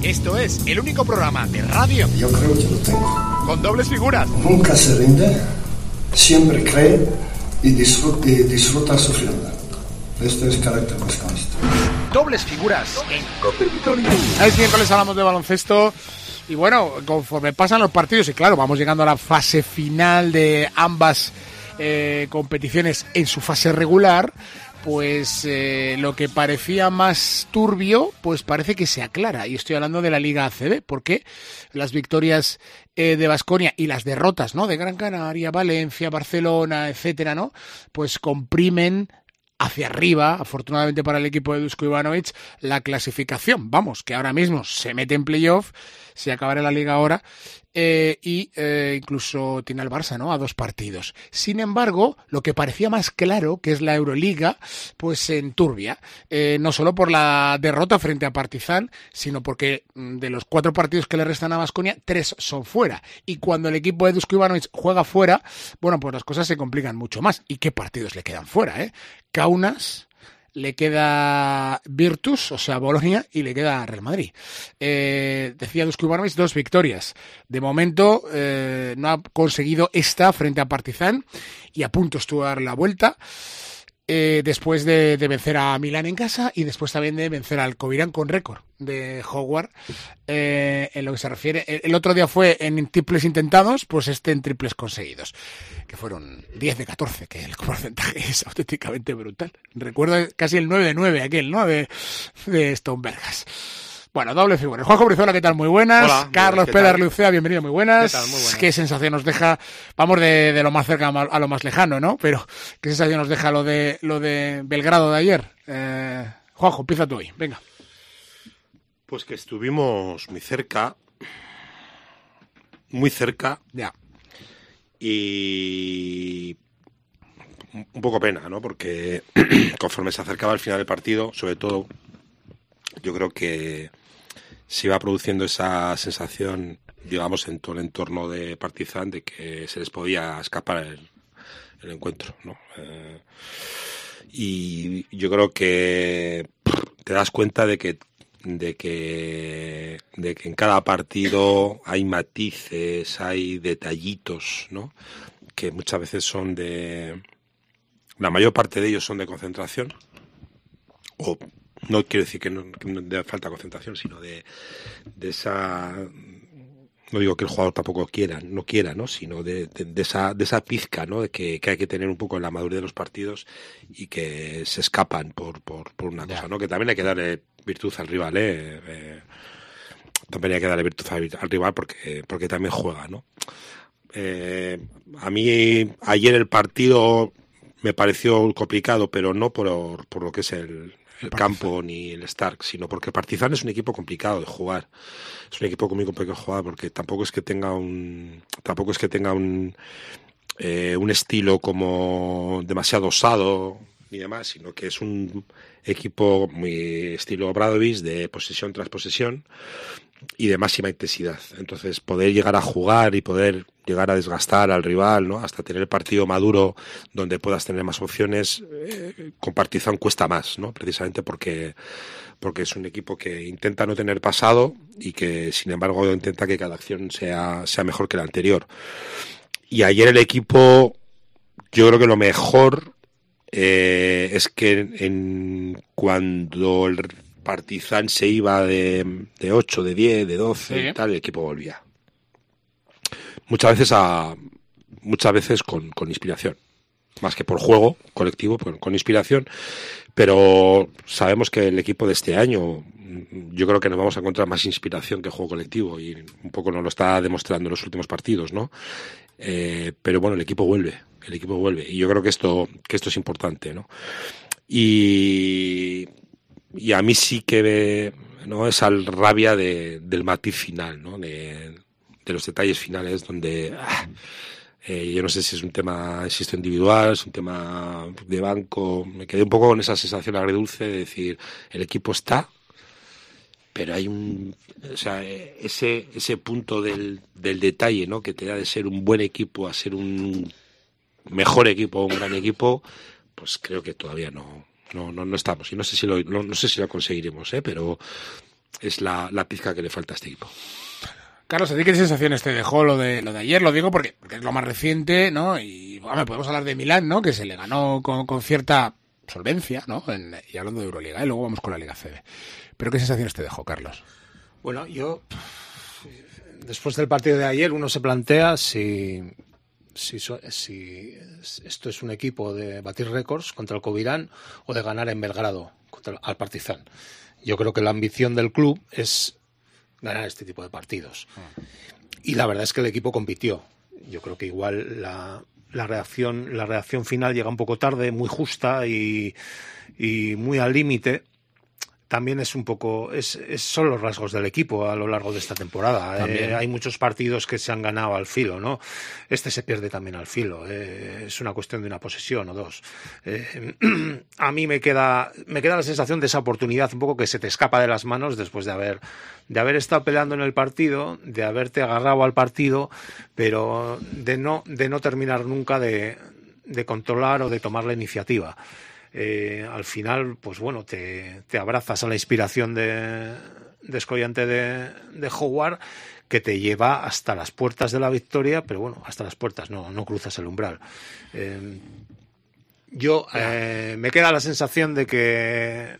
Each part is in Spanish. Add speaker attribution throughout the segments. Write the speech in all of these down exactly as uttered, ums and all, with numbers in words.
Speaker 1: Esto es el único programa de radio.
Speaker 2: Yo creo que lo tengo.
Speaker 1: Con dobles figuras.
Speaker 2: Nunca se rinde, siempre cree y disfruta, y disfruta sufriendo. Este es el carácter vasconista.
Speaker 1: Dobles figuras en Cope Vitoria. El miércoles hablamos de baloncesto. Y bueno, conforme pasan los partidos, y claro, vamos llegando a la fase final de ambas eh, competiciones en su fase regular, pues eh, lo que parecía más turbio, pues parece que se aclara. Y estoy hablando de la Liga A C B, porque las victorias eh, de Baskonia y las derrotas, ¿no?, de Gran Canaria, Valencia, Barcelona, etcétera, ¿no?, pues comprimen hacia arriba, afortunadamente para el equipo de Dusko Ivanovic, la clasificación. Vamos, que ahora mismo se mete en playoff, se acabará la liga ahora, eh, y eh, incluso tiene al Barça, ¿no?, a dos partidos. Sin embargo, lo que parecía más claro, que es la Euroliga, pues se enturbia. Eh, no solo por la derrota frente a Partizan, sino porque de los cuatro partidos que le restan a Baskonia, tres son fuera. Y cuando el equipo de Dusko Ivanovic juega fuera, bueno, pues las cosas se complican mucho más. ¿Y qué partidos le quedan fuera, eh? Kaunas, le queda Virtus, o sea, Bolonia, y le queda Real Madrid. Eh, decía Dusko Ivanovic, dos victorias. De momento eh, no ha conseguido esta frente a Partizan y a punto estuvo a dar la vuelta. Eh, después de, de vencer a Milán en casa y después también de vencer al Covirán con récord de Howard, eh, en lo que se refiere. El, el otro día fue en triples intentados, pues este en triples conseguidos, que fueron diez de catorce, que el porcentaje es auténticamente brutal. Recuerdo casi el nueve de nueve aquel, ¿no?, de, de Stonebergas. Bueno, doble figura. Juanjo Brizuela, ¿qué tal? Muy buenas.
Speaker 3: Hola,
Speaker 1: Carlos
Speaker 3: ¿qué
Speaker 1: Pedar
Speaker 3: tal?
Speaker 1: Lucea, bienvenido, muy buenas.
Speaker 3: ¿Qué tal? Muy buenas.
Speaker 1: ¿Qué sensación nos deja? Vamos de, de lo más cerca a lo más lejano, ¿no? Pero ¿qué sensación nos deja lo de lo de Belgrado de ayer? Eh, Juanjo, empieza tú hoy, venga.
Speaker 3: Pues que estuvimos muy cerca, muy cerca,
Speaker 1: Ya.
Speaker 3: y un poco pena, ¿no? Porque conforme se acercaba el final del partido, sobre todo, yo creo que se iba produciendo esa sensación, digamos, en todo el entorno de Partizan, de que se les podía escapar el, el encuentro, ¿no? Eh, y yo creo que te das cuenta de que de que de que en cada partido hay matices, hay detallitos, ¿no?, que muchas veces son de, la mayor parte de ellos son de concentración, o no quiero decir que no, que no de falta de concentración, sino de, de esa, no digo que el jugador tampoco quiera, no quiera, ¿no?, sino de, de, de esa de esa pizca, ¿no?, de que, que hay que tener un poco en la madurez de los partidos y que se escapan por por, por una cosa, ¿no?, que también hay que darle virtud al rival, eh, eh también hay que darle virtud al, al rival porque porque también juega, ¿no? Eh, a mí ayer el partido me pareció complicado, pero no por, por lo que es el el campo ni el Stark, sino porque Partizan es un equipo complicado de jugar. Es un equipo muy complicado de jugar porque tampoco es que tenga un tampoco es que tenga un eh, un estilo como demasiado osado ni demás, sino que es un equipo muy estilo Obradovic, de posesión tras posesión y de máxima intensidad. Entonces, poder llegar a jugar y poder llegar a desgastar al rival, ¿no?, hasta tener el partido maduro donde puedas tener más opciones, eh, con Partizan cuesta más, ¿no?, precisamente porque porque es un equipo que intenta no tener pasado y que, sin embargo, intenta que cada acción sea sea mejor que la anterior. Y ayer el equipo, yo creo que lo mejor eh, es que en, en cuando el Partizan se iba de, de ocho, de diez, de doce, sí, y tal, el equipo volvía. Muchas veces a muchas veces con, con inspiración, más que por juego colectivo, con, con inspiración, pero sabemos que el equipo de este año, yo creo que nos vamos a encontrar más inspiración que juego colectivo, y un poco nos lo está demostrando en los últimos partidos, ¿no? Eh, pero bueno, el equipo vuelve, el equipo vuelve, y yo creo que esto que esto es importante, ¿no? Y y a mí sí que ve, ¿no?, esa rabia de, del matiz final, ¿no?, de, de los detalles finales donde ah, eh, yo no sé si es un tema insisto individual, es un tema de banco. Me quedé un poco con esa sensación agridulce de decir, el equipo está, pero hay un, o sea, ese ese punto del, del detalle, ¿no?, que te da de ser un buen equipo a ser un mejor equipo, un gran equipo, pues creo que todavía no No, no, no estamos, y no sé si lo, no, no sé si lo conseguiremos, ¿eh? pero es la, la pizca que le falta a este equipo.
Speaker 1: Carlos, ¿a ti qué sensaciones te dejó lo de lo de ayer? Lo digo porque, porque es lo más reciente, ¿no? Y bueno, podemos hablar de Milán, ¿no? Que se le ganó con, con cierta solvencia, ¿no? En, y hablando de Euroliga, y luego vamos con la Liga C B. ¿Pero qué sensaciones te dejó, Carlos?
Speaker 4: Bueno, yo... Después del partido de ayer uno se plantea si, si, si esto es un equipo de batir récords contra el Covirán o de ganar en Belgrado contra el, al Partizan. Yo creo que la ambición del club es ganar este tipo de partidos. Y la verdad es que el equipo compitió. Yo creo que igual la, la reacción la reacción final llega un poco tarde, muy justa y, y muy al límite. También es un poco, es, es, son los rasgos del equipo a lo largo de esta temporada. Eh, hay muchos partidos que se han ganado al filo, ¿no? Este se pierde también al filo. Eh, es una cuestión de una posesión o dos. Eh, a mí me queda, me queda la sensación de esa oportunidad un poco que se te escapa de las manos después de haber, de haber estado peleando en el partido, de haberte agarrado al partido, pero de no, de no terminar nunca de, de controlar o de tomar la iniciativa. Eh, al final, pues bueno, te, te abrazas a la inspiración de, descollante de, de Howard, que te lleva hasta las puertas de la victoria, pero bueno, hasta las puertas, no, no cruzas el umbral. Eh, yo eh, me queda la sensación de que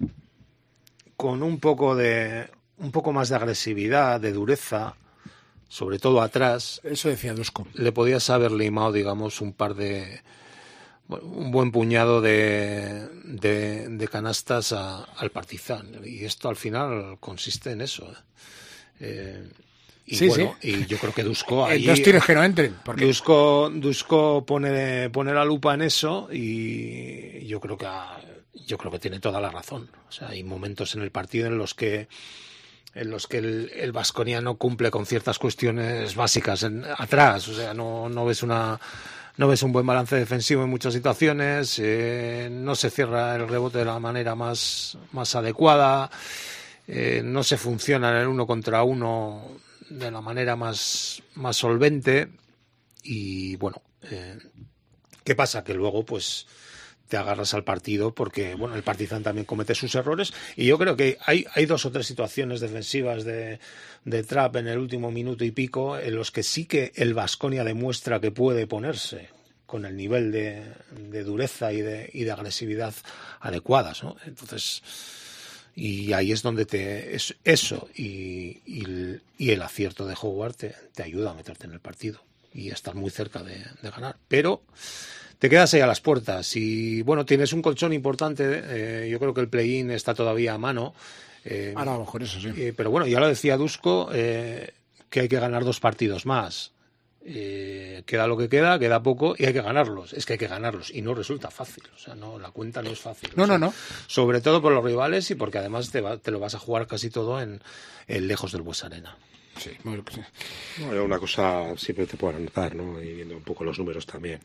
Speaker 4: con un poco de un poco más de agresividad, de dureza, sobre todo atrás,
Speaker 1: eso decía Dusko,
Speaker 4: le podías haber limado, digamos, un par de un buen puñado de, de, de canastas a, al Partizan, y esto al final consiste en eso. Eh, y
Speaker 1: sí,
Speaker 4: bueno,
Speaker 1: sí.
Speaker 4: Y yo creo que Dusko ahí,
Speaker 1: dos tiros que no entren. Porque...
Speaker 4: Dusko, Dusko pone, pone la lupa en eso y yo creo que ha, yo creo que tiene toda la razón. O sea, hay momentos en el partido en los que en los que el, el Baskonia no cumple con ciertas cuestiones básicas en, atrás. O sea, no, no ves una No ves un buen balance defensivo en muchas situaciones, eh, no se cierra el rebote de la manera más, más adecuada, eh, no se funciona en el uno contra uno de la manera más, más solvente y bueno, eh, ¿qué pasa? Que luego pues te agarras al partido porque bueno, el Partizan también comete sus errores y yo creo que hay, hay dos o tres situaciones defensivas de, de Trapp en el último minuto y pico en los que sí que el Baskonia demuestra que puede ponerse con el nivel de, de dureza y de, y de agresividad adecuadas, ¿no? Entonces, y ahí es donde te es, eso y, y, el, y el acierto de Howard te, te ayuda a meterte en el partido y a estar muy cerca de, de ganar, pero te quedas ahí a las puertas y bueno, tienes un colchón importante, eh, yo creo que el play-in está todavía a mano. Eh,
Speaker 1: Ahora a lo mejor eso sí.
Speaker 4: Eh, pero bueno, ya lo decía Dusko, eh, que hay que ganar dos partidos más. Eh, queda lo que queda, queda poco y hay que ganarlos. Es que hay que ganarlos y no resulta fácil. O sea, no, la cuenta no es fácil.
Speaker 1: No,
Speaker 4: o sea,
Speaker 1: no, no.
Speaker 4: Sobre todo por los rivales y porque además te, va, te lo vas a jugar casi todo en, en lejos del Buesa Arena.
Speaker 1: Sí, muy, sí.
Speaker 3: No, una cosa siempre te puedo anotar, ¿no? Y viendo un poco los números también.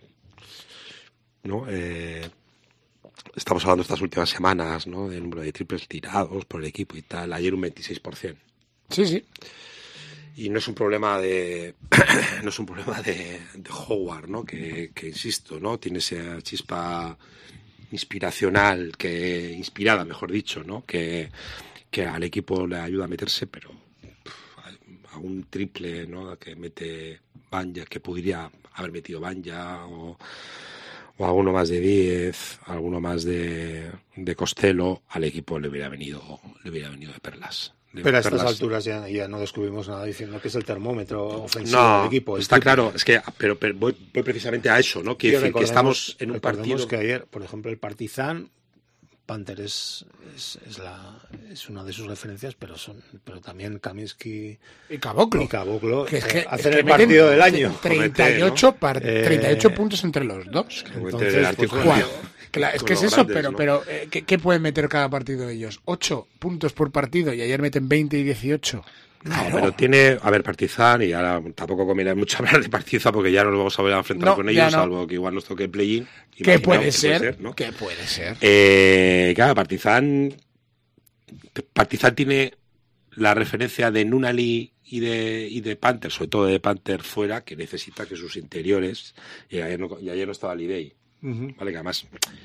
Speaker 3: ¿No? Eh, estamos hablando estas últimas semanas, ¿no? Del número de triples tirados por el equipo y tal. Ayer un veintiséis por ciento.
Speaker 1: Sí, sí.
Speaker 3: Y no es un problema de no es un problema de, de Howard, ¿no? Que, que insisto, ¿no? Tiene esa chispa inspiracional, que inspirada, mejor dicho, ¿no? Que, que al equipo le ayuda a meterse, pero pff, a un triple, ¿no? Que mete Banja, que podría haber metido Banja o o alguno más de diez, alguno más de, de Costello, al equipo le hubiera venido le hubiera venido de perlas. De
Speaker 4: Pero a
Speaker 3: perlas.
Speaker 4: estas alturas ya, ya no descubrimos nada diciendo que es el termómetro ofensivo
Speaker 3: no,
Speaker 4: del equipo.
Speaker 3: Está claro, es que pero, pero voy, voy precisamente a eso, ¿no? Quiero decir que estamos en un partido
Speaker 4: que ayer, por ejemplo, el Partizan, Panther es, es, es, la, es una de sus referencias, pero son pero también Kaminsky
Speaker 1: y Caboclo,
Speaker 4: y Caboclo
Speaker 1: que es que,
Speaker 4: hacen
Speaker 1: es que
Speaker 4: el partido del año.
Speaker 1: treinta y ocho, par,
Speaker 4: eh,
Speaker 1: treinta y ocho puntos entre los dos.
Speaker 4: Entonces,
Speaker 1: pues, claro, claro, es que es eso,
Speaker 3: grandes,
Speaker 1: pero,
Speaker 3: ¿no?
Speaker 1: pero eh, ¿qué, ¿qué pueden meter cada partido de ellos? ocho puntos por partido y ayer meten veinte y dieciocho. Claro.
Speaker 3: No, pero tiene, a ver, Partizan, y ahora tampoco conviene mucho hablar de Partizan porque ya nos vamos a volver a enfrentar
Speaker 1: no,
Speaker 3: con ellos,
Speaker 1: no.
Speaker 3: salvo que igual nos toque el play-in.
Speaker 1: ¿Qué puede ser?
Speaker 3: Puede ser, ¿no?
Speaker 1: ¿Qué puede ser?
Speaker 3: Eh, claro, Partizan, Partizan tiene la referencia de Nunnally y de, y de Panther, sobre todo de Panther fuera, que necesita que sus interiores, y ayer no, y ayer no estaba Lidey, uh-huh. ¿vale? Que además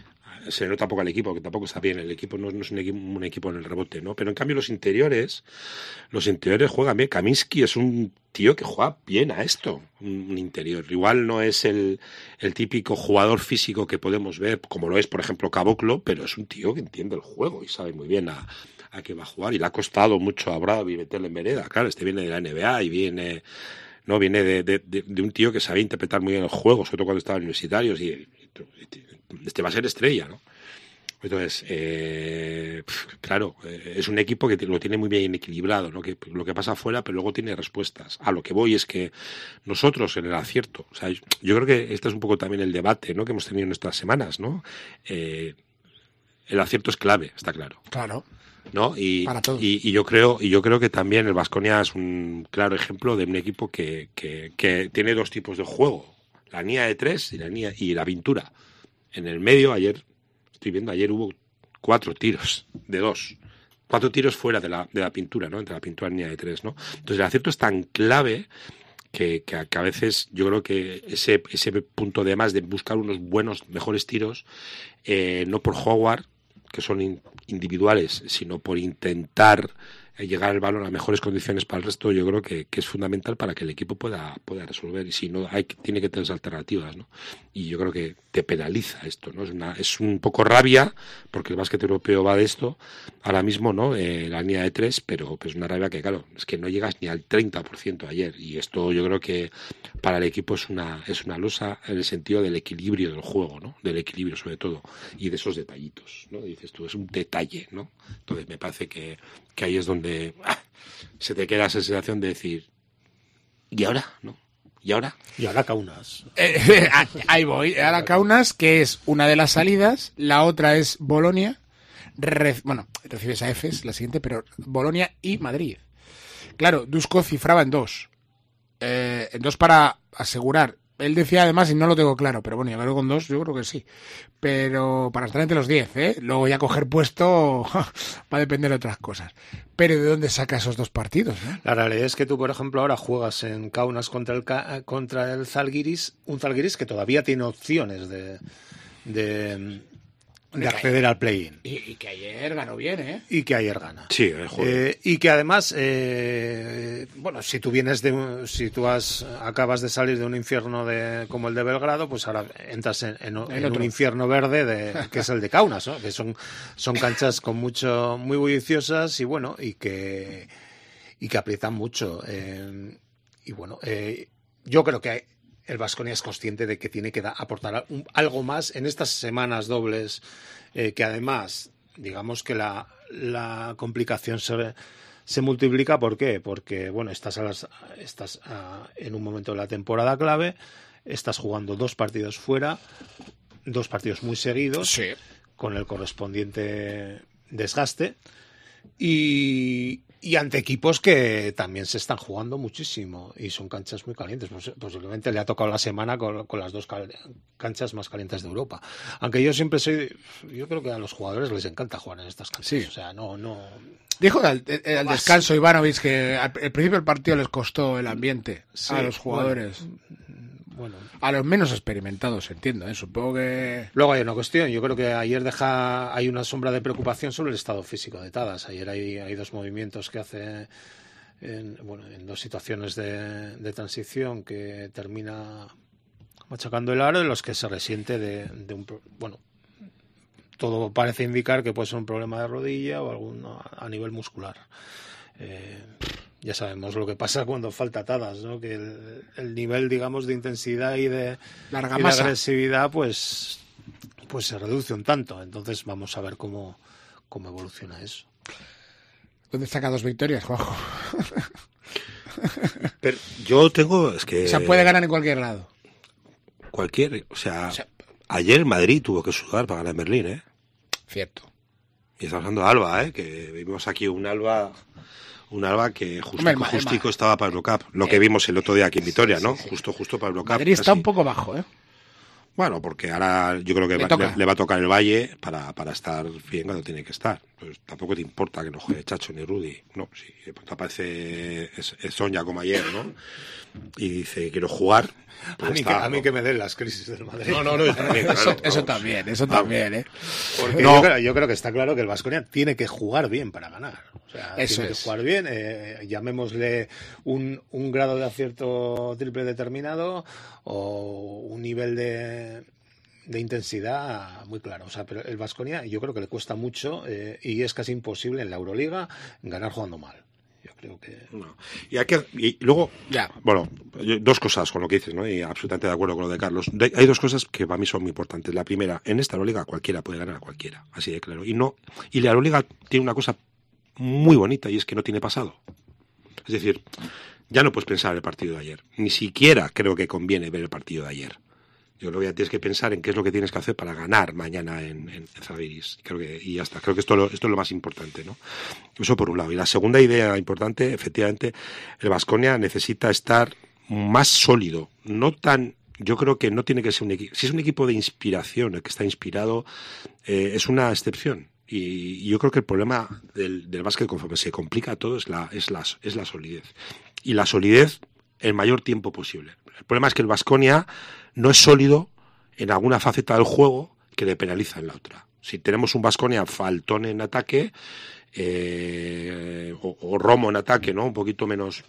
Speaker 3: se le nota poco al equipo, que tampoco está bien. El equipo no, no es un equipo, un equipo en el rebote, ¿no? Pero en cambio los interiores, los interiores juegan bien. Kaminsky es un tío que juega bien a esto, un, un interior. Igual no es el, el típico jugador físico que podemos ver, como lo es, por ejemplo, Caboclo, pero es un tío que entiende el juego y sabe muy bien a, a qué va a jugar. Y le ha costado mucho a Bradley meterle en vereda. Claro, este viene de la N B A y viene... no viene de, de, de, de un tío que sabía interpretar muy bien el juego, sobre todo cuando estaba en universitarios, y, y este va a ser estrella, ¿no? Entonces, eh, claro, eh, es un equipo que lo tiene muy bien equilibrado, ¿no? Que lo que pasa afuera, pero luego tiene respuestas. A lo que voy es que nosotros en el acierto, o sea, yo creo que este es un poco también el debate, ¿no? Que hemos tenido en estas semanas, ¿no? Eh, el acierto es clave, está claro.
Speaker 1: Claro.
Speaker 3: ¿No? Y, y, y yo creo y yo creo que también el Baskonia es un claro ejemplo de un equipo que, que, que tiene dos tipos de juego, la línea de tres y la línea, y la pintura. En el medio, ayer estoy viendo, ayer hubo cuatro tiros de dos, cuatro tiros fuera de la, de la pintura, ¿no? Entre la pintura y la línea de tres, ¿no? Entonces el acierto es tan clave que, que, a, que a veces yo creo que ese, ese punto de más de buscar unos buenos, mejores tiros, eh, no por Howard, que son in, individuales, sino por intentar llegar al balón a mejores condiciones para el resto, yo creo que, que es fundamental para que el equipo pueda, pueda resolver, y si no, hay tiene que tener alternativas, ¿no? Y yo creo que te penaliza esto, ¿no? Es una, es un poco rabia, porque el básquet europeo va de esto, ahora mismo, ¿no? Eh, la línea de tres, pero pues una rabia que, claro, es que no llegas ni al treinta por ciento ayer, y esto yo creo que para el equipo es una, es una losa en el sentido del equilibrio del juego, ¿no? Del equilibrio sobre todo, y de esos detallitos, ¿no? Dices tú, es un detalle, ¿no? Entonces me parece que, que ahí es donde ah, se te queda esa sensación de decir, ¿y ahora? ¿No? ¿Y ahora?
Speaker 4: Y ahora Kaunas.
Speaker 1: Eh, ahí voy. Ahora Kaunas, que es una de las salidas, la otra es Bolonia. Re, bueno, recibes a Efes, la siguiente, pero Bolonia y Madrid. Claro, Dusko cifraba en dos. Eh, en dos para asegurar. Él decía además, y no lo tengo claro, pero bueno, llegarlo con dos, yo creo que sí. Pero para estar entre los diez, ¿eh? Luego ya coger puesto va a depender de otras cosas. Pero ¿de dónde saca esos dos partidos? ¿Eh?
Speaker 4: La realidad es que tú, por ejemplo, ahora juegas en Kaunas contra el, contra el Zalgiris, un Zalgiris que todavía tiene opciones de... de de acceder al play-in.
Speaker 1: Y, y que ayer ganó bien, ¿eh?
Speaker 4: Y que ayer gana.
Speaker 3: Sí, eh,
Speaker 4: eh, y que además, eh, bueno, si tú vienes de, si tú has, acabas de salir de un infierno de, como el de Belgrado, pues ahora entras en, en, en un infierno verde de, que es el de Kaunas, ¿no? Que son, son canchas con mucho, muy bulliciosas y bueno, y que, y que aprietan mucho. Eh, y bueno, eh, yo creo que hay, el Baskonia es consciente de que tiene que da, aportar un, algo más en estas semanas dobles, eh, que además, digamos que la, la complicación se, se multiplica. ¿Por qué? Porque, bueno, estás, a las, estás a, en un momento de la temporada clave, estás jugando dos partidos fuera, dos partidos muy seguidos,
Speaker 1: sí,
Speaker 4: con el correspondiente desgaste, y... y ante equipos que también se están jugando muchísimo y son canchas muy calientes. Pues, posiblemente le ha tocado la semana con, con las dos cal- canchas más calientes de Europa. Aunque yo siempre soy... Yo creo que a los jugadores les encanta jugar en estas canchas.
Speaker 1: Sí.
Speaker 4: O sea, no... no
Speaker 1: Dijo al, al no descanso Ivanovic que al, al principio del partido les costó el ambiente, sí, a los jugadores.
Speaker 4: Bueno, bueno,
Speaker 1: a los menos experimentados, entiendo, ¿eh? Supongo que...
Speaker 4: Luego hay una cuestión, yo creo que ayer deja hay una sombra de preocupación sobre el estado físico de Tadas. Ayer hay, hay dos movimientos que hace en, bueno, en dos situaciones de, de transición que termina machacando el aro, en los que se resiente de, de un... Bueno, todo parece indicar que puede ser un problema de rodilla o algún a nivel muscular. Eh, ya sabemos lo que pasa cuando falta Tadas, ¿no? Que el, el nivel, digamos, de intensidad y de, y de agresividad, pues, pues se reduce un tanto. Entonces vamos a ver cómo, cómo evoluciona eso.
Speaker 1: ¿Dónde saca dos victorias, Juanjo?
Speaker 3: Pero yo tengo, es que...
Speaker 1: O sea, puede ganar en cualquier lado.
Speaker 3: Cualquier, o sea, o sea ayer Madrid tuvo que sudar para ganar en Berlín, ¿eh?
Speaker 1: Cierto.
Speaker 3: Y estamos hablando de Alba, ¿eh? Que vimos aquí un Alba... Un Alba que justico, Hombre, justico estaba para el block-up. Lo eh, que vimos el otro día aquí en Vitoria, ¿no? Sí, sí. Justo, justo para el block-up.
Speaker 1: Madrid está casi un poco bajo, ¿eh?
Speaker 3: Bueno, porque ahora yo creo que le, va, le, le va a tocar el Valle para, para estar bien cuando tiene que estar. pues tampoco te importa que no juegue Chacho ni Rudy, no, si de pronto aparece Soña como ayer, ¿no? Y dice, quiero jugar.
Speaker 4: Pues a, mí está, que, a mí que me den las crisis del Madrid.
Speaker 1: No, no, no, también, claro, eso, eso también, eso también, ¿eh?
Speaker 4: Porque no. yo, creo, yo creo que está claro que el Baskonia tiene que jugar bien para ganar. O sea,
Speaker 1: eso
Speaker 4: tiene
Speaker 1: es.
Speaker 4: que jugar bien, eh, llamémosle un, un grado de acierto triple determinado o un nivel de... de intensidad muy claro, o sea, pero el Baskonia yo creo que le cuesta mucho eh, y es casi imposible en la Euroliga ganar jugando mal. Yo creo que
Speaker 3: no. Y hay que y luego ya, bueno, dos cosas con lo que dices, ¿no? Y absolutamente de acuerdo con lo de Carlos. De, hay dos cosas que para mí son muy importantes. La primera, en esta Euroliga cualquiera puede ganar a cualquiera, así de claro. Y no y la Euroliga tiene una cosa muy bonita y es que no tiene pasado. Es decir, ya no puedes pensar en el partido de ayer. Ni siquiera creo que conviene ver el partido de ayer. Yo creo que ya tienes que pensar en qué es lo que tienes que hacer para ganar mañana en, en Zalgiris. Creo que, y ya está. Creo que esto, lo, esto es lo más importante, ¿no? Eso por un lado. Y la segunda idea importante, efectivamente, el Baskonia necesita estar más sólido. No tan... Yo creo que no tiene que ser un equipo... Si es un equipo de inspiración, el que está inspirado, eh, es una excepción. Y, y yo creo que el problema del, del básquet, conforme se complica todo, es la, es, la, es la solidez. Y la solidez el mayor tiempo posible. El problema es que el Baskonia no es sólido en alguna faceta del juego que le penaliza en la otra. Si tenemos un Baskonia faltón en ataque eh, o, o Romo en ataque, ¿no? Un poquito menos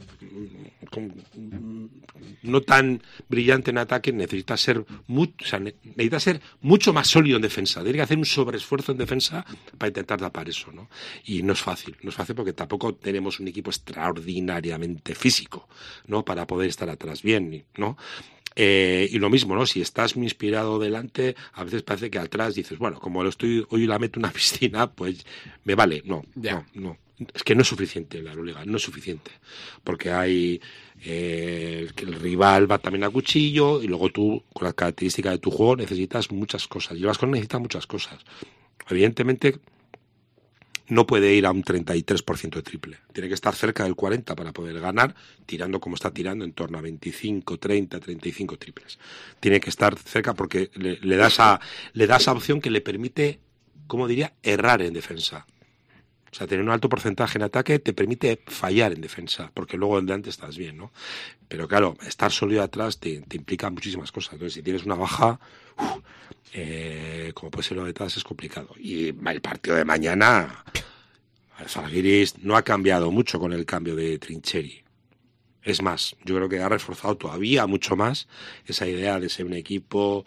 Speaker 3: no tan brillante en ataque, necesita ser muy, o sea, necesita ser mucho más sólido en defensa. Tiene que hacer un sobreesfuerzo en defensa para intentar tapar eso, ¿no? Y no es fácil, no es fácil porque tampoco tenemos un equipo extraordinariamente físico, ¿no? Para poder estar atrás bien, ¿no? Eh, y lo mismo, ¿no? Si estás muy inspirado delante, a veces parece que atrás dices, bueno, como lo estoy hoy la meto en una piscina, pues me vale. No, ya. no, no. Es que no es suficiente la Euroliga, no es suficiente. Porque hay eh, el, el rival va también a cuchillo y luego tú, con las características de tu juego, necesitas muchas cosas. Y el Baskonia necesita muchas cosas. Evidentemente, no puede ir a un treinta y tres por ciento de triple. Tiene que estar cerca del cuarenta para poder ganar, tirando como está tirando, en torno a veinticinco, treinta, treinta y cinco triples. Tiene que estar cerca porque le, le, da esa, le da esa opción que le permite, como diría, errar en defensa. O sea, tener un alto porcentaje en ataque te permite fallar en defensa, porque luego delante estás bien, ¿no? Pero claro, estar sólido atrás te, te implica muchísimas cosas. Entonces, si tienes una baja, uf, eh, como puede ser lo de todas, es complicado. Y el partido de mañana, el Zalgiris no ha cambiado mucho con el cambio de Trincheri. Es más, yo creo que ha reforzado todavía mucho más esa idea de ser un equipo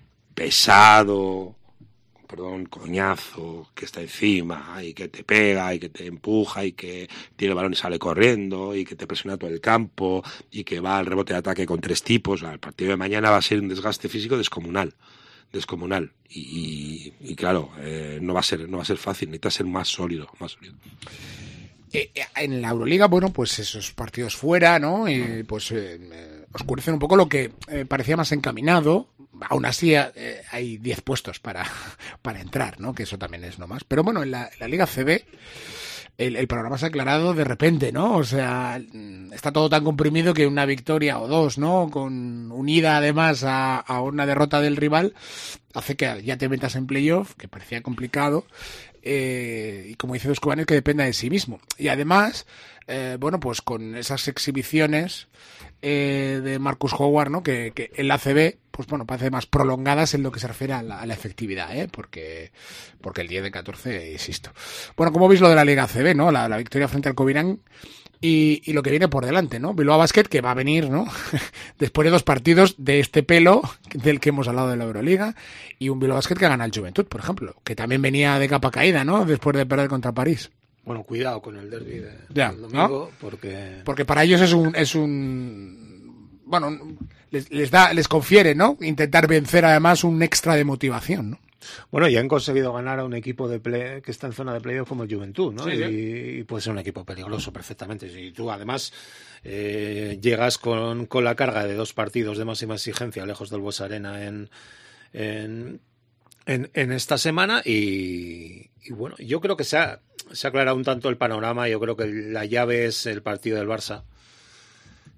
Speaker 3: pesado, perdón, coñazo, que está encima y que te pega y que te empuja y que tiene el balón y sale corriendo y que te presiona todo el campo y que va al rebote de ataque con tres tipos. El partido de mañana va a ser un desgaste físico descomunal, descomunal y, y, y claro, eh, no va a ser no va a ser fácil, necesita ser más sólido, más sólido.
Speaker 1: Eh, en la Euroliga, bueno, pues esos partidos fuera, ¿no? Y pues eh, oscurecen un poco lo que eh, parecía más encaminado. Aún así eh, hay diez puestos para, para entrar, ¿no? Que eso también es no más. Pero bueno, en la, en la Liga C B el, el panorama se ha aclarado de repente, ¿no? O sea, está todo tan comprimido que una victoria o dos, ¿no? Con unida además a, a una derrota del rival hace que ya te metas en playoff, que parecía complicado. Eh, y como dice Dos Cubanes, que dependa de sí mismo. Y además, eh, bueno, pues con esas exhibiciones eh, de Marcus Howard, ¿no? Que, que en la A C B, pues bueno, parece más prolongadas en lo que se refiere a la, a la efectividad, ¿eh? Porque, porque el diez de catorce, insisto. Bueno, como veis lo de la Liga A C B, ¿no? La, la victoria frente al Covirán y, y lo que viene por delante, ¿no? Bilbao Basket, que va a venir, ¿no? Después de dos partidos de este pelo del que hemos hablado de la Euroliga, y un Bilbao Basket que gana el Juventud, por ejemplo, que también venía de capa caída, ¿no? Después de perder contra París.
Speaker 4: Bueno, cuidado con el derbi de,
Speaker 1: ya,
Speaker 4: del domingo,
Speaker 1: ¿no?
Speaker 4: porque
Speaker 1: porque para ellos es un es un bueno, les, les da les confiere, ¿no? Intentar vencer además un extra de motivación, ¿no?
Speaker 4: Bueno, ya han conseguido ganar a un equipo de play, que está en zona de playoff como el Juventud, ¿no?
Speaker 1: Sí,
Speaker 4: y,
Speaker 1: sí.
Speaker 4: y puede ser un equipo peligroso perfectamente. Si tú además eh, llegas con, con la carga de dos partidos de máxima exigencia lejos del Bues Arena en, en, en, en esta semana y, y bueno, yo creo que se ha, se ha aclarado un tanto el panorama. Yo creo que la llave es el partido del Barça,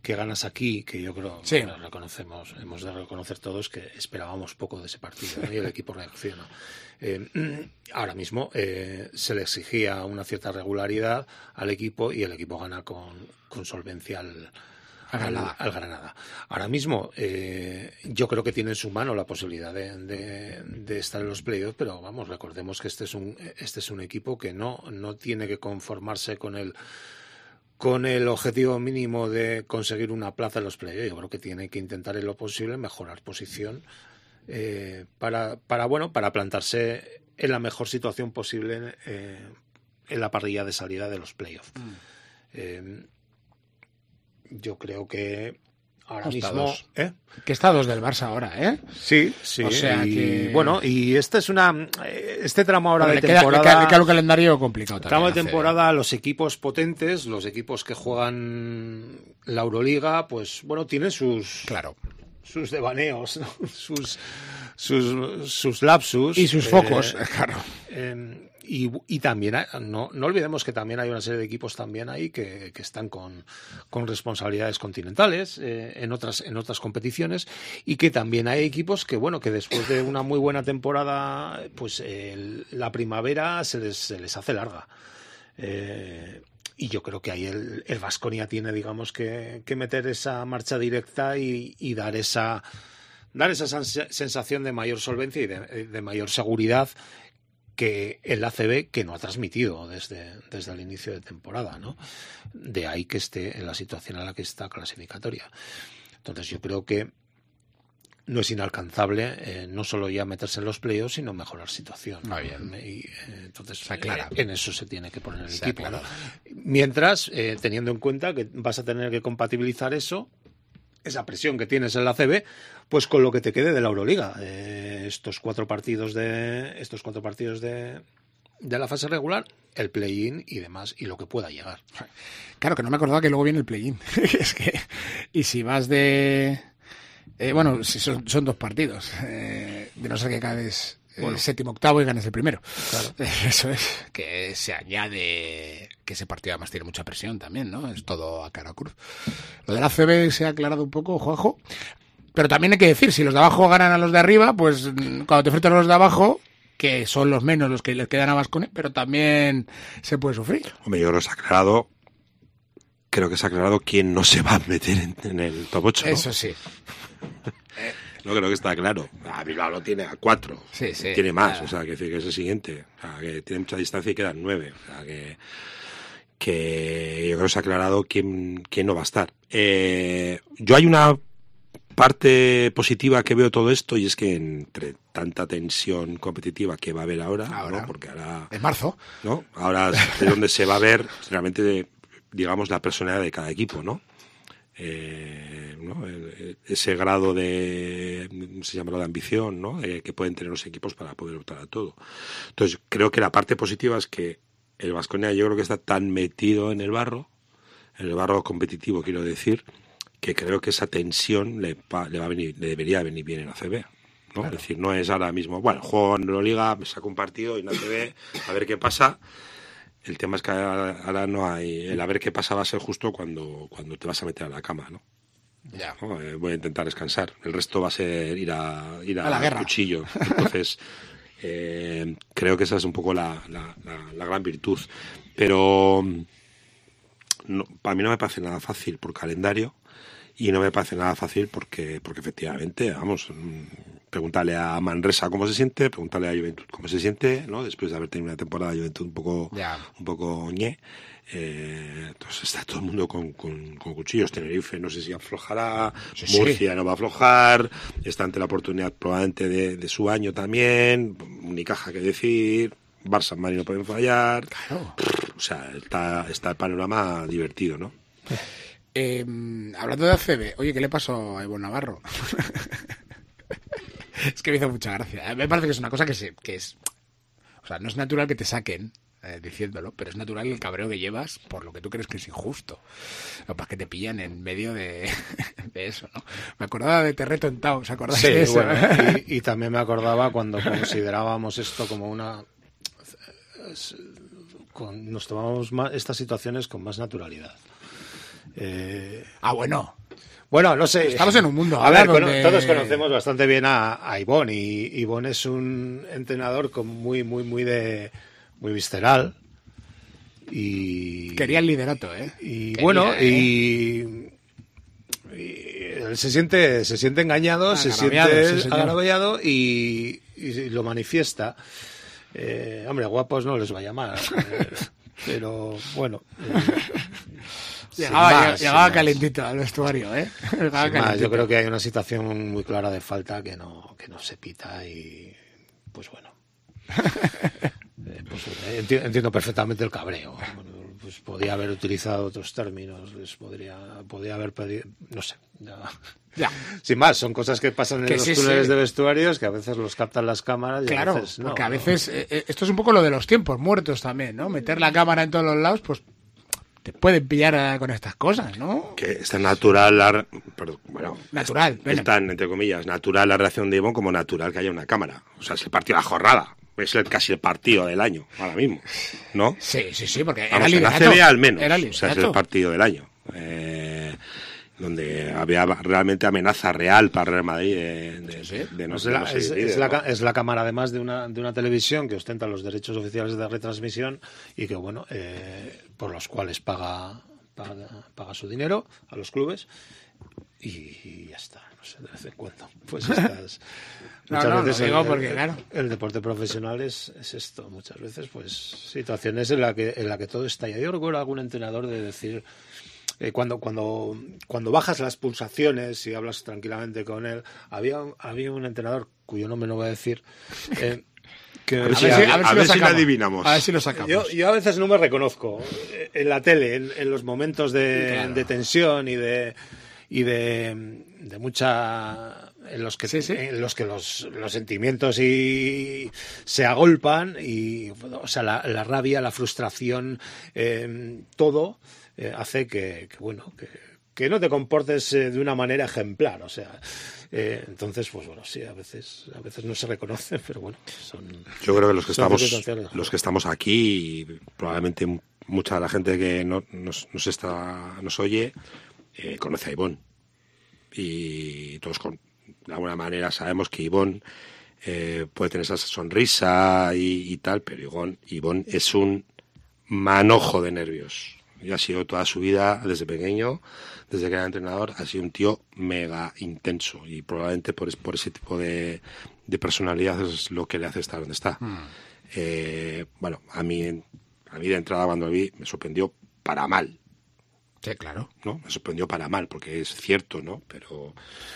Speaker 4: que ganas aquí, que yo creo
Speaker 1: sí.
Speaker 4: que reconocemos, hemos de reconocer todos que esperábamos poco de ese partido, ¿no? Y el equipo reacciona. Eh, ahora mismo eh, se le exigía una cierta regularidad al equipo y el equipo gana con, con solvencia al, al, Granada. al Granada. Ahora mismo eh, yo creo que tiene en su mano la posibilidad de, de, de estar en los playoffs, pero vamos, recordemos que este es un, este es un equipo que no, no tiene que conformarse con el con el objetivo mínimo de conseguir una plaza en los playoffs. Yo creo que tiene que intentar en lo posible mejorar posición eh, para, para, bueno, para plantarse en la mejor situación posible eh, en la parrilla de salida de los playoffs. Mm. Eh, yo creo que ahora mismo...
Speaker 1: ¿Eh? Que está a dos del Barça ahora, ¿eh?
Speaker 4: Sí, sí.
Speaker 1: O sea
Speaker 4: y,
Speaker 1: que...
Speaker 4: Bueno, y este es una... Este tramo ahora
Speaker 1: bueno,
Speaker 4: de
Speaker 1: le
Speaker 4: temporada...
Speaker 1: Queda, le queda un calendario complicado también.
Speaker 4: Tramo de temporada, los equipos potentes, los equipos que juegan la Euroliga, pues, bueno, tienen sus...
Speaker 1: Claro.
Speaker 4: Sus devaneos, ¿no? sus, sus, sus lapsus.
Speaker 1: Y sus
Speaker 4: eh,
Speaker 1: focos, claro.
Speaker 4: Eh, Y, y también, hay, no, no olvidemos que también hay una serie de equipos también ahí que, que están con, con responsabilidades continentales eh, en otras en otras competiciones y que también hay equipos que, bueno, que después de una muy buena temporada, pues eh, la primavera se les, se les hace larga. Eh, y yo creo que ahí el, el Baskonia tiene, digamos, que, que meter esa marcha directa y, y dar esa dar esa sensación de mayor solvencia y de, de mayor seguridad que el A C B, que no ha transmitido desde, desde el inicio de temporada, ¿no? De ahí que esté en la situación en la que está clasificatoria. Entonces yo creo que no es inalcanzable eh, no solo ya meterse en los playoffs, sino mejorar situación.
Speaker 1: Ah, bien.
Speaker 4: Y, eh, entonces
Speaker 1: se aclara.
Speaker 4: Eh, en eso se tiene que poner el
Speaker 1: se
Speaker 4: equipo,
Speaker 1: aclara.
Speaker 4: ¿no? Mientras, eh, teniendo en cuenta que vas a tener que compatibilizar eso, esa presión que tienes en la A C B, pues con lo que te quede de la Euroliga. Eh, estos cuatro partidos de estos cuatro partidos de, de la fase regular, el play-in y demás, y lo que pueda llegar.
Speaker 1: Claro, que no me acordaba que luego viene el play-in. Es que, y si vas de... Eh, bueno, si son, son dos partidos. Eh, de no ser que acabes bueno. el séptimo octavo y ganes el primero.
Speaker 4: Claro.
Speaker 1: Eso es. Que se añade que ese partido además tiene mucha presión también, ¿no? Es todo a cara cruz. Lo del A C B se ha aclarado un poco, Juanjo. Pero también hay que decir, si los de abajo ganan a los de arriba, pues cuando te enfrentas a los de abajo, que son los menos los que les quedan a Baskonia, pero también se puede sufrir.
Speaker 3: Hombre, yo creo que se ha aclarado, creo que se ha aclarado quién no se va a meter en, en el top ocho, ¿no?
Speaker 1: Eso sí.
Speaker 3: No creo que está claro. A Bilbao lo tiene a cuatro.
Speaker 1: Sí, sí.
Speaker 3: Tiene más,
Speaker 1: claro.
Speaker 3: O sea, que decir que es el siguiente. O sea, que tiene mucha distancia y quedan nueve. O sea, que, que yo creo que se ha aclarado quién, quién no va a estar. Eh, yo hay una parte positiva que veo todo esto y es que entre tanta tensión competitiva que va a haber ahora,
Speaker 1: ahora
Speaker 3: ¿no? Porque ahora...
Speaker 1: En marzo.
Speaker 3: ¿No? Ahora es donde se va a ver realmente, digamos, la personalidad de cada equipo, ¿no? Eh, ¿no? Ese grado de, se llama, de ambición, ¿no? Eh, que pueden tener los equipos para poder optar a todo. Entonces creo que la parte positiva es que el Baskonia yo creo que está tan metido en el barro, en el barro competitivo quiero decir, que creo que esa tensión le, va, le va a venir, le debería venir bien en A C B, ¿no? Claro. Es decir, no es ahora mismo, bueno, juego en Euroliga, me saco un partido y en A C B a ver qué pasa. El tema es que ahora no hay... El a ver qué pasa va a ser justo cuando, cuando te vas a meter a la cama, ¿no?
Speaker 1: Ya.
Speaker 3: ¿No? Eh, voy a intentar descansar. El resto va a ser ir a ir a,
Speaker 1: a la guerra.
Speaker 3: Cuchillo. Entonces, eh, creo que esa es un poco la, la, la, la gran virtud. Pero no, para mí no me parece nada fácil por calendario y no me parece nada fácil porque, porque efectivamente, vamos... Preguntarle a Manresa cómo se siente, preguntarle a Juventud cómo se siente, ¿no? Después de haber tenido una temporada de Juventud un poco,
Speaker 1: yeah.
Speaker 3: un poco ñe. Eh, entonces está todo el mundo con, con, con cuchillos. Tenerife no sé si aflojará,
Speaker 1: sí,
Speaker 3: Murcia
Speaker 1: sí.
Speaker 3: no va a aflojar, está ante la oportunidad probablemente de, de su año también, Unicaja que decir, Barça Mari no pueden fallar.
Speaker 1: Claro.
Speaker 3: O sea, está, está el panorama divertido, ¿no?
Speaker 1: Eh, hablando de A C B, oye, ¿qué le pasó a Evo Navarro? Es que me hizo mucha gracia. Me parece que es una cosa que, se, que es... O sea, no es natural que te saquen eh, diciéndolo, pero es natural el cabreo que llevas por lo que tú crees que es injusto. Lo que pasa es que te pillan en medio de, de eso, ¿no? Me acordaba de Terreto en Tao, ¿os acordáis
Speaker 4: sí,
Speaker 1: de eso?
Speaker 4: Bueno, y, y también me acordaba cuando considerábamos esto como una... Con, nos tomamos más, estas situaciones con más naturalidad. Eh,
Speaker 1: ah, bueno.
Speaker 4: Bueno, no sé.
Speaker 1: Estamos en un mundo.
Speaker 4: A ver,
Speaker 1: donde...
Speaker 4: todos conocemos bastante bien a, a Ivonne, y Ivonne es un entrenador con muy, muy, muy de, muy visceral. Y
Speaker 1: quería el liderato, ¿eh?
Speaker 4: Y
Speaker 1: quería,
Speaker 4: bueno,
Speaker 1: ¿eh?
Speaker 4: y, y él se siente, se siente engañado, se siente
Speaker 1: sí,
Speaker 4: agravallado y, y lo manifiesta. Eh, hombre, guapos no les va a llamar, eh, pero bueno. Eh,
Speaker 1: Llegaba,
Speaker 4: más,
Speaker 1: llegaba calentito al vestuario, ¿eh? Llegaba
Speaker 4: más, yo creo que hay una situación muy clara de falta que no, que no se pita y pues bueno. eh, pues, enti- entiendo perfectamente el cabreo. Bueno, pues podía haber utilizado otros términos, les podría, podría haber pedido, no sé. Ya.
Speaker 1: Ya.
Speaker 4: Sin más, son cosas que pasan en
Speaker 1: Que
Speaker 4: los
Speaker 1: sí,
Speaker 4: túneles
Speaker 1: sí.
Speaker 4: de vestuarios que a veces los captan las cámaras y
Speaker 1: Claro,
Speaker 4: a veces no.
Speaker 1: porque a
Speaker 4: ¿no?
Speaker 1: veces eh, esto es un poco lo de los tiempos muertos también, ¿no? Meter la cámara en todos los lados, pues te pueden pillar a, con estas cosas, ¿no?
Speaker 3: Que es tan natural, la, perdón, bueno,
Speaker 1: Natural,
Speaker 3: es,
Speaker 1: bueno.
Speaker 3: es tan, entre comillas, natural la reacción de Ivonne como natural que haya una cámara. O sea, es el partido de la jornada. Es el, casi el partido del año, ahora mismo, ¿no?
Speaker 1: Sí, sí, sí, porque
Speaker 3: Vamos,
Speaker 1: era
Speaker 3: en la
Speaker 1: liderato.
Speaker 3: C B al menos,
Speaker 1: Era
Speaker 3: o sea, es el
Speaker 1: liderato.
Speaker 3: partido del año. Eh, donde había realmente amenaza real para Real Madrid de, de,
Speaker 1: Sí, sí.
Speaker 3: de no
Speaker 4: Es
Speaker 3: ser
Speaker 4: la,
Speaker 3: no
Speaker 4: es,
Speaker 3: ser
Speaker 4: es
Speaker 3: líder,
Speaker 4: la,
Speaker 3: ¿no?
Speaker 4: ca- es la cámara además de una, de una televisión que ostenta los derechos oficiales de retransmisión y que, bueno, eh, por los cuales paga, paga, paga su dinero a los clubes y, y ya está, no sé, de vez en cuando. Pues estas,
Speaker 1: No,
Speaker 4: muchas
Speaker 1: no,
Speaker 4: veces
Speaker 1: lo digo
Speaker 4: el,
Speaker 1: porque,
Speaker 4: el-
Speaker 1: claro.
Speaker 4: el deporte profesional es, es esto, muchas veces pues situaciones en la que, en la que todo está. Yo recuerdo a algún entrenador de decir... Eh, cuando, cuando, cuando bajas las pulsaciones y hablas tranquilamente con él, había, había un entrenador, cuyo nombre no voy a decir, eh, que
Speaker 3: A ver
Speaker 1: A
Speaker 3: si-
Speaker 1: ver,
Speaker 4: decía,
Speaker 1: si, a ver
Speaker 3: a
Speaker 1: si
Speaker 3: ver
Speaker 1: lo
Speaker 3: si lo
Speaker 1: sacamos.
Speaker 3: adivinamos.
Speaker 1: A ver si lo sacamos.
Speaker 4: yo, yo a veces no me reconozco eh, en la tele, en, en los momentos de,
Speaker 1: Claro.
Speaker 4: de tensión y de y de, de mucha en los que
Speaker 1: Sí, sí.
Speaker 4: en los que los, los sentimientos y se agolpan y o sea la, la rabia, la frustración, eh, todo eh, hace que, que bueno que, que no te comportes eh, de una manera ejemplar, o sea, eh, entonces pues bueno, sí, a veces a veces no se reconoce, pero bueno, son
Speaker 3: Yo creo que los que
Speaker 4: son
Speaker 3: estamos
Speaker 4: circunstancias del juego.
Speaker 3: los que estamos aquí, y probablemente mucha de la gente que no, nos, nos está nos oye eh, conoce a Ivonne, y todos con, de alguna manera sabemos que Ivonne eh, puede tener esa sonrisa y, y tal, pero Ivonne, Ivonne es un manojo de nervios. Y ha sido toda su vida, desde pequeño, desde que era entrenador, ha sido un tío mega intenso, y probablemente por, es- por ese tipo de, de personalidad es lo que le hace estar donde está.
Speaker 1: Mm.
Speaker 3: Eh, bueno, a mí, a mí de entrada cuando lo vi me sorprendió para mal,
Speaker 1: Sí, claro.
Speaker 3: ¿no? Me sorprendió para mal, porque es cierto, ¿no? Pero,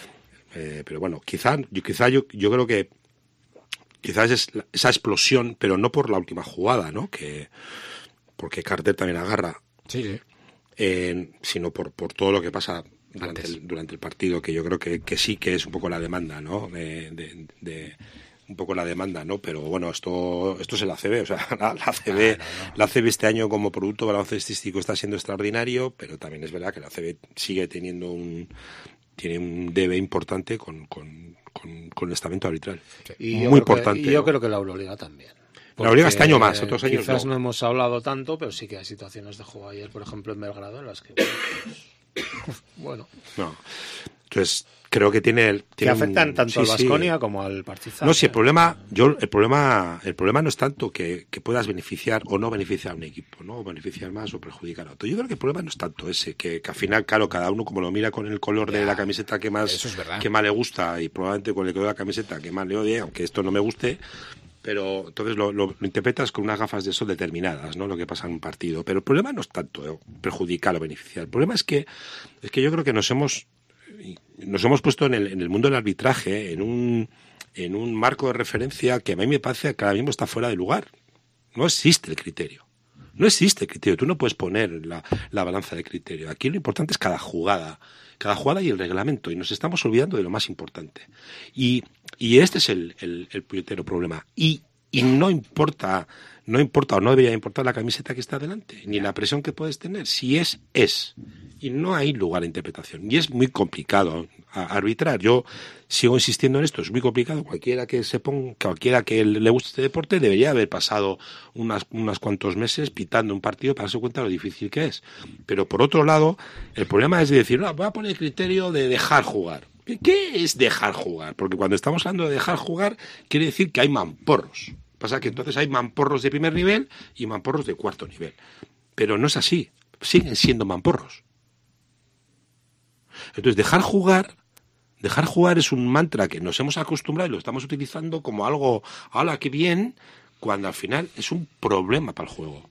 Speaker 3: eh, pero bueno, quizá, yo, quizá yo, yo creo que quizás es la- esa explosión, pero no por la última jugada, ¿no? Que, porque Carter también agarra,
Speaker 1: Sí, sí.
Speaker 3: eh, sino por, por todo lo que pasa durante
Speaker 1: Antes.
Speaker 3: el, durante el partido, que yo creo que, que sí que es un poco la demanda, ¿no? De, de- de- un poco la demanda, ¿no? Pero bueno, esto esto es el A C B, o sea, la, la A C B, la A C B este año como producto baloncestístico está siendo extraordinario, pero también es verdad que la A C B sigue teniendo un tiene un debe importante con, con, con, con el estamento arbitral.
Speaker 4: Y yo
Speaker 3: Muy
Speaker 4: creo que-
Speaker 3: importante.
Speaker 4: y yo
Speaker 3: ¿no?
Speaker 4: creo que la Euroliga también.
Speaker 3: La Euroliga
Speaker 4: Porque,
Speaker 3: este año más, otros años
Speaker 4: quizás
Speaker 3: no.
Speaker 4: no hemos hablado tanto, pero sí que hay situaciones de juego ayer, por ejemplo, en Belgrado, en las que, pues, bueno,
Speaker 3: No. Entonces, creo que tiene... el-
Speaker 4: que
Speaker 3: tiene un-
Speaker 4: afectan tanto
Speaker 3: sí,
Speaker 4: al
Speaker 3: sí.
Speaker 4: Baskonia como al Partizan.
Speaker 3: No, si el
Speaker 4: ¿eh?
Speaker 3: problema, yo el problema, el problema no es tanto que, que puedas beneficiar o no beneficiar a un equipo, ¿no? O beneficiar más o perjudicar a otro. Yo creo que el problema no es tanto ese, que, que al final, claro, cada uno como lo mira con el color de la camiseta que más,
Speaker 1: eso es verdad.
Speaker 3: que más le gusta, y probablemente con el color de la camiseta que más le odie, aunque esto no me guste, pero entonces lo, lo, lo interpretas con unas gafas de sol determinadas, ¿no? Lo que pasa en un partido. Pero el problema no es tanto ¿eh? perjudicar o beneficiar. El problema es que, es que yo creo que nos hemos nos hemos puesto en el, en el mundo del arbitraje en un, en un marco de referencia que a mí me parece que ahora mismo está fuera de lugar. No existe el criterio. No existe el criterio. Tú no puedes poner la, la balanza de criterio. Aquí lo importante es cada jugada. Cada jugada y el reglamento. Y nos estamos olvidando de lo más importante. Y, y este es el, el, el puñetero problema. Y, y no importa, no importa o no debería importar la camiseta que está delante, ni la presión que puedes tener. Si es, es. y no hay lugar a interpretación. Y es muy complicado arbitrar. Yo sigo insistiendo en esto, es muy complicado. Cualquiera que se ponga, cualquiera que le guste este deporte debería haber pasado unas, unas cuantos meses pitando un partido para darse cuenta de lo difícil que es. Pero por otro lado, el problema es de decir, no, voy a poner el criterio de dejar jugar. ¿Qué es dejar jugar? Porque cuando estamos hablando de dejar jugar, quiere decir que hay mamporros. Pasa que entonces hay mamporros de primer nivel y mamporros de cuarto nivel. Pero no es así. Siguen siendo mamporros. Entonces, dejar jugar, dejar jugar es un mantra que nos hemos acostumbrado y lo estamos utilizando como algo, ¡hala, qué bien!, cuando al final es un problema para el juego.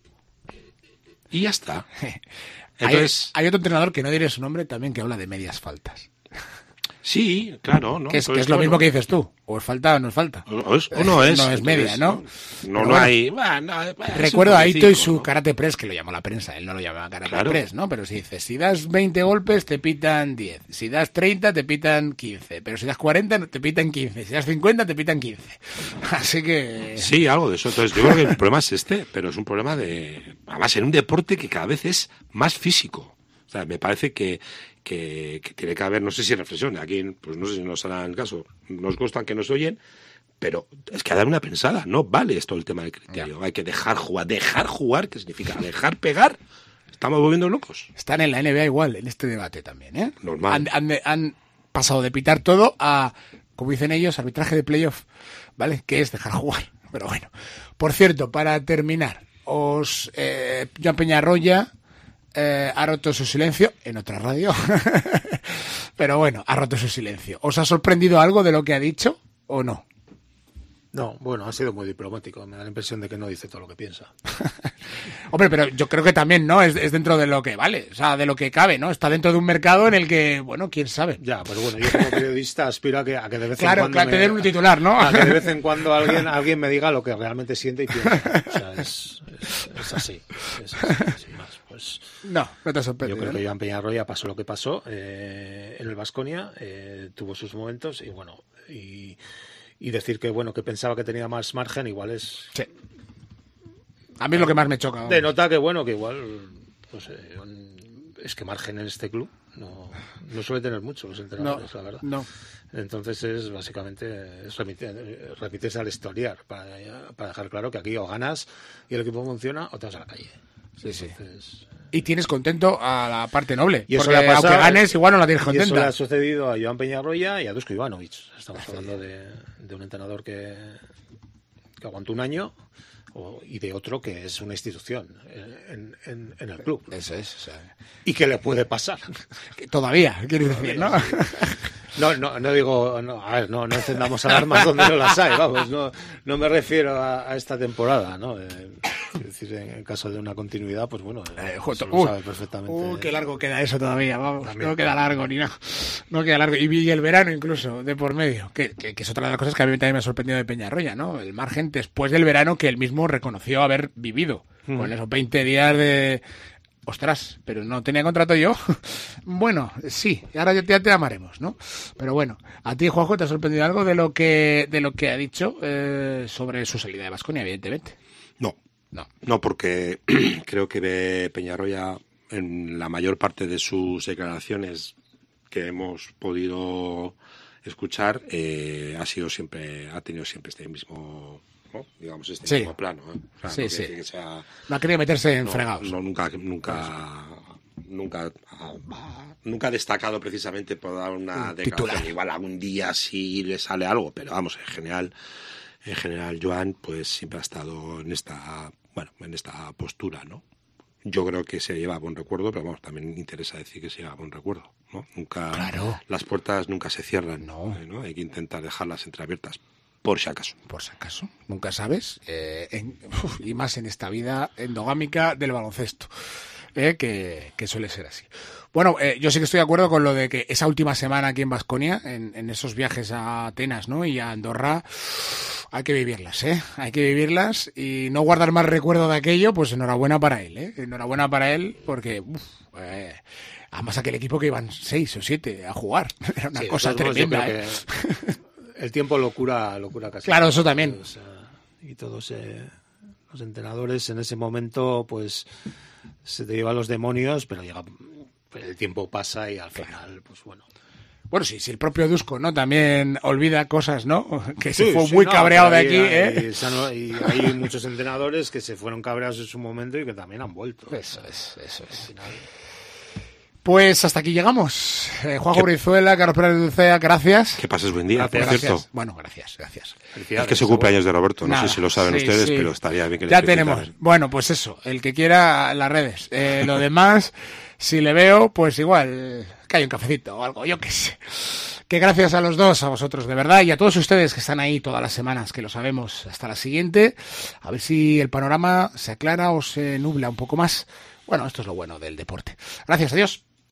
Speaker 3: Y ya está.
Speaker 1: Entonces, hay, hay otro entrenador, que no diré su nombre, también, que habla de medias faltas.
Speaker 3: Sí, claro, ¿no?
Speaker 1: Que es, que es lo mismo que dices tú. O es falta o no es falta.
Speaker 3: O, es, o no es.
Speaker 1: No es media, ¿no?
Speaker 3: No, no, no hay... Bueno,
Speaker 1: recuerdo a Ito y su ¿no? karate press, que lo llamó la prensa. Él no lo llamaba karate claro. press, ¿no? Pero si dices, si das veinte golpes, te pitan diez. Si das treinta, te pitan quince. Pero si das cuarenta, te pitan quince. Si das cincuenta, te pitan quince. Así que...
Speaker 3: Sí, algo de eso. Entonces, yo creo que el problema es este, pero es un problema de... Además, en un deporte que cada vez es más físico. O sea, me parece que... Que, que tiene que haber, no sé si reflexión, aquí pues no sé si nos harán caso, nos gustan que nos oyen, pero es que a dar una pensada, no vale esto el tema del criterio, ya. Hay que dejar jugar, dejar jugar, ¿qué significa? Dejar pegar, estamos volviendo locos.
Speaker 1: Están en la N B A igual, en este debate también, ¿eh?
Speaker 3: Normal.
Speaker 1: Han, han, han pasado de pitar todo a, como dicen ellos, arbitraje de playoff, ¿vale? Que es dejar jugar, pero bueno. Por cierto, para terminar, os, eh, Joan Peñarroya Eh, ha roto su silencio en otra radio. Pero bueno, ha roto su silencio. ¿Os ha sorprendido algo de lo que ha dicho o no?
Speaker 4: No, bueno, ha sido muy diplomático. Me da la impresión de que no dice todo lo que piensa.
Speaker 1: Hombre, pero yo creo que también, ¿no? Es, es dentro de lo que vale, o sea, de lo que cabe, ¿no? Está dentro de un mercado en el que, bueno, quién sabe.
Speaker 4: Ya, pero bueno, yo como periodista aspiro a que, a que de vez
Speaker 1: claro,
Speaker 4: en cuando...
Speaker 1: Claro, te den un titular, ¿no?
Speaker 4: A que de vez en cuando alguien, alguien me diga lo que realmente siente y piensa. O sea, es, es, es así. Es así, sin más. Pues,
Speaker 1: no, no te sorprende.
Speaker 4: Yo creo que Joan Peñarroya pasó lo que pasó eh, en el Baskonia, eh, tuvo sus momentos y bueno, y... Y decir que, bueno, que pensaba que tenía más margen, igual es...
Speaker 1: Sí. A mí es lo que más me choca. Vamos.
Speaker 4: Denota que, bueno, que igual... No sé, es que margen en este club no, no suele tener mucho los entrenadores,
Speaker 1: no,
Speaker 4: la verdad.
Speaker 1: No.
Speaker 4: Entonces es básicamente es remitir, remitirse al historiar para, para dejar claro que aquí o ganas y el equipo funciona o te vas a la calle.
Speaker 1: Sí, sí.
Speaker 4: Entonces,
Speaker 1: y tienes contento a la parte noble.
Speaker 4: Y eso
Speaker 1: porque
Speaker 4: le ha pasado,
Speaker 1: aunque ganes, igual no la tienes contenta.
Speaker 4: Y eso le ha sucedido a Joan Peñarroya y a Dusko Ivanovic. Estamos hablando de, de un entrenador que, que aguantó un año o, y de otro que es una institución en, en, en el club.
Speaker 1: Eso es. O sea,
Speaker 4: y que le puede pasar.
Speaker 1: Todavía, quieres decir, ¿no?
Speaker 4: No, no, no digo, no, a ver, no, no encendamos alarmas donde no las hay, vamos, no, no me refiero a, a esta temporada, ¿no? Eh, es decir, en caso de una continuidad, pues bueno, eh,
Speaker 1: justo,
Speaker 4: lo
Speaker 1: uh,
Speaker 4: sabe perfectamente.
Speaker 1: Uh, qué largo queda eso todavía, vamos,
Speaker 4: También,
Speaker 1: no queda largo ni nada, no queda largo. Y, y el verano incluso, de por medio, que, que, que es otra de las cosas que a mí también me ha sorprendido de Peñarroya, ¿no? El margen después del verano que él mismo reconoció haber vivido, mm. con esos veinte días de... Ostras, pero no tenía contrato yo. Bueno, sí, ahora ya te, ya te amaremos, ¿no? Pero bueno, a ti, Juanjo, ¿te ha sorprendido algo de lo que de lo que ha dicho eh, sobre su salida de Baskonia, evidentemente?
Speaker 3: No, no, no, porque creo que Peñarroya, en la mayor parte de sus declaraciones que hemos podido escuchar, eh, ha sido siempre, ha tenido siempre este mismo... ¿no? Digamos este
Speaker 1: sí.
Speaker 3: mismo plano, ¿eh? O sea,
Speaker 1: sí,
Speaker 3: no
Speaker 1: sí.
Speaker 3: Que sea,
Speaker 1: no ha querido meterse en
Speaker 3: no,
Speaker 1: fregados.
Speaker 3: No, nunca, nunca, nunca, nunca ha destacado precisamente por dar una
Speaker 1: un
Speaker 3: declaración.
Speaker 1: Titular.
Speaker 3: Igual algún día sí le sale algo, pero vamos, en general, en general, Joan, pues siempre ha estado en esta, bueno, en esta postura, ¿no? Yo creo que se lleva a buen recuerdo, pero vamos, también interesa decir que se lleva a buen recuerdo, ¿no? Nunca,
Speaker 1: claro.
Speaker 3: Las puertas nunca se cierran,
Speaker 1: no.
Speaker 3: ¿eh? ¿no? Hay que intentar dejarlas entreabiertas. Por si acaso.
Speaker 1: Por si acaso. Nunca sabes. Eh, en, uf, y más en esta vida endogámica del baloncesto. Eh, que, que suele ser así. Bueno, eh, yo sí que estoy de acuerdo con lo de que esa última semana aquí en Baskonia, en, en esos viajes a Atenas, ¿no? Y a Andorra, hay que vivirlas, ¿eh? Hay que vivirlas y no guardar más recuerdo de aquello, pues enhorabuena para él, ¿eh? Enhorabuena para él porque... Uf, eh, además aquel equipo que iban seis o siete a jugar. Era una sí, cosa tremenda, ¿eh?
Speaker 4: Que... El tiempo lo cura, lo cura casi.
Speaker 1: Claro, eso también.
Speaker 4: O sea, y todos eh, los entrenadores en ese momento, pues, se te llevan los demonios, pero llega, el tiempo pasa y al final, pues bueno.
Speaker 1: Bueno, sí, si el propio Dusko, ¿no? También olvida cosas, ¿no? Que se
Speaker 4: Sí,
Speaker 1: fue
Speaker 4: sí,
Speaker 1: muy
Speaker 4: no,
Speaker 1: cabreado de
Speaker 4: hay,
Speaker 1: aquí,
Speaker 4: hay,
Speaker 1: ¿eh?
Speaker 4: Y hay muchos entrenadores que se fueron cabreados en su momento y que también han vuelto.
Speaker 1: Eso es, eso es. Pues hasta aquí llegamos. Eh, Juanjo Brizuela, Carlos Pérez Dulcea, gracias.
Speaker 3: Que pases buen día,
Speaker 1: Gracias,
Speaker 3: por cierto.
Speaker 1: gracias. Bueno, gracias, gracias.
Speaker 3: Es que se cumple años de Roberto, no
Speaker 1: Nada,
Speaker 3: sé si lo saben
Speaker 1: sí,
Speaker 3: ustedes,
Speaker 1: sí.
Speaker 3: pero estaría bien que les
Speaker 1: Ya
Speaker 3: felicitaran.
Speaker 1: tenemos. Bueno, pues eso, el que quiera las redes. Eh, lo demás, si le veo, pues igual que hay un cafecito o algo, yo qué sé. Que gracias a los dos, a vosotros de verdad, y a todos ustedes que están ahí todas las semanas, que lo sabemos. Hasta la siguiente, a ver si el panorama se aclara o se nubla un poco más. Bueno, esto es lo bueno del deporte. Gracias, adiós.